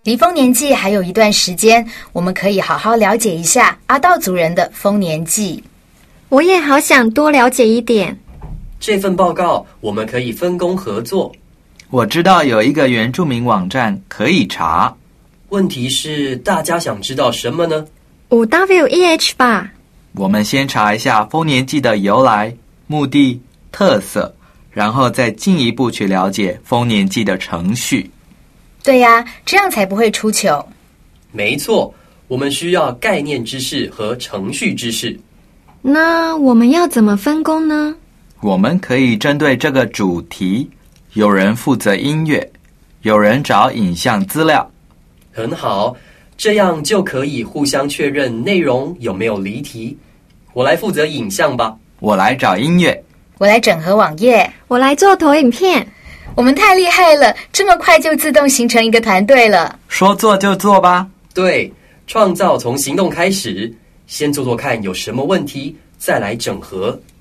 离丰年祭还有一段时间，我们可以好好了解一下阿道族人的丰年祭。 我也好想多了解一点。 这份报告我们可以分工合作。 我知道有一个原住民网站可以查。 问题是大家想知道什么呢 ？5WEH 吧。 我们先查一下丰年祭的由来、目的、特色，然后再进一步去了解丰年祭的程序。 对呀，这样才不会出糗。 没错，我们需要概念知识和程序知识。 那我们要怎么分工呢？ 我们可以针对这个主题，有人负责音乐，有人找影像资料。 很好，这样就可以互相确认内容有没有离题。我来负责影像吧。 我来找音乐。 我来整合网页。 我来做投影片。 我们太厉害了，这么快就自动形成一个团队了。 说做就做吧。 对，创造从行动开始，先做做看有什么问题，再来整合。